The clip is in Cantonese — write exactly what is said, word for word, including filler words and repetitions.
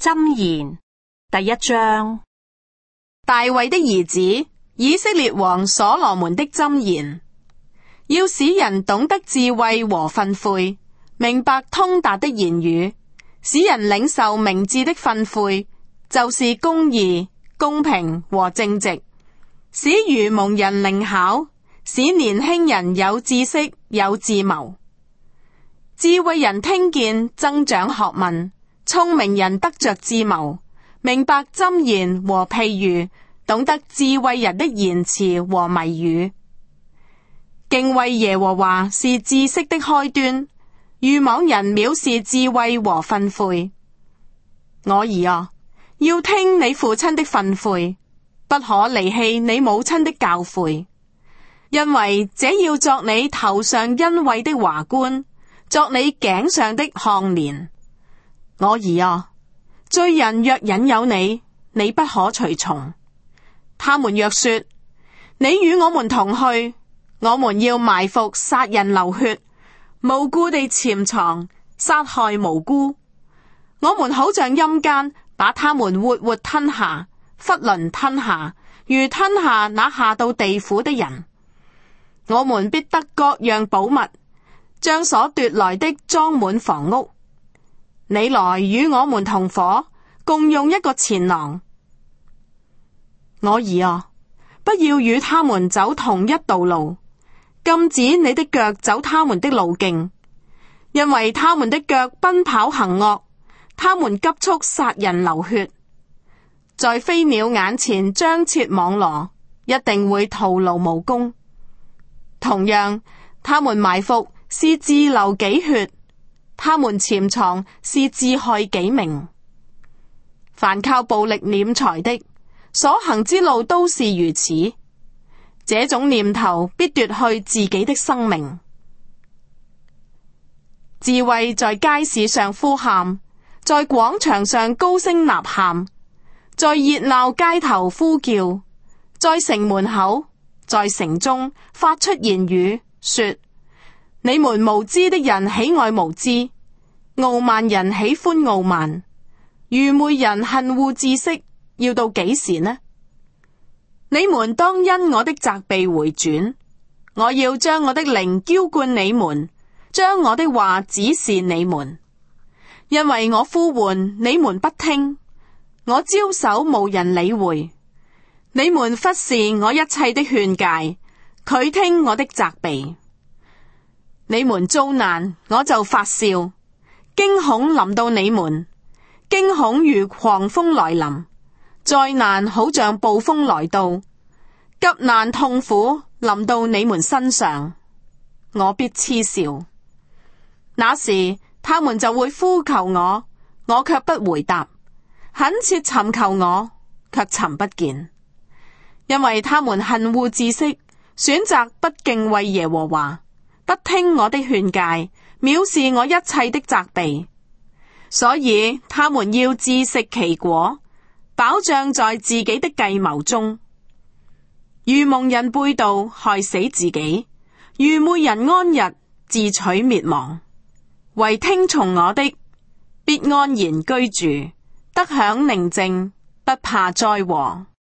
箴言第一章。 大衛的兒子以色列王所羅門的箴言，要使人懂得智慧和訓誨，明白通達的言語，使人領受明智的訓誨，就是公義、公平和正直，使愚蒙人靈巧，使年輕人有知識有智謀。智慧人聽見增長學問，聰明人得着智謀，明白箴言和譬喻，懂得智慧人的言辭和謎語。敬畏耶和華是知識的開端，愚妄人藐視智慧和訓誨。我兒啊，要聽你父親的訓誨，不可離棄你母親的教誨，因為這要作你頭上恩惠的華冠，作你頸上的項鏈。我兒啊，罪人若引誘你，你不可隨從。他們若說，你與我們同去，我們要埋伏殺人流血，無故地潛藏殺害無辜。我們好像陰間，把他們活活吞下，囫圇吞下，如吞下那下到地府的人。我們必得各樣寶物，將所奪來的裝滿房屋。你來與我們同伙，共用一個錢囊。我兒啊，不要與他們走同一道路，禁止你的腳走他們的路徑，因為他們的腳奔跑行惡，他們急速殺人流血，在飛鳥眼前張設網羅，一定會徒勞無功。同樣，他們埋伏是自流己血，他們潛藏是自害己命。凡靠暴力斂財的，所行之路都是如此，這種念頭必奪去自己的生命。智慧在街市上呼喊，在廣場上高聲吶喊，在熱鬧街頭呼叫，在城門口，在城中發出言語，說：你們無知的人喜愛無知，傲慢人喜歡傲慢，愚昧人恨惡知識，要到幾時呢？你們當因我的責備回轉，我要將我的靈澆灌你們，將我的話指示你們。因為我呼喚你們不聽，我招手無人理會。你們忽視我一切的勸誡，拒聽我的責備。你們遭難，我就發笑，驚恐臨到你們，驚恐如狂風來臨，災難好像暴風來到，急難痛苦臨到你們身上，我必嗤笑。那時他們就會呼求我，我卻不回答；懇切尋求我，卻尋不見。因為他們恨惡知識，選擇不敬畏耶和華，不聽我的勸誡，藐視我一切的責備。所以他們要自食其果，飽脹在自己的計謀中。愚蒙人背道，害死自己；愚昧人安逸，自取滅亡。唯聽從我的，必安然居住，得享寧靜，不怕災禍。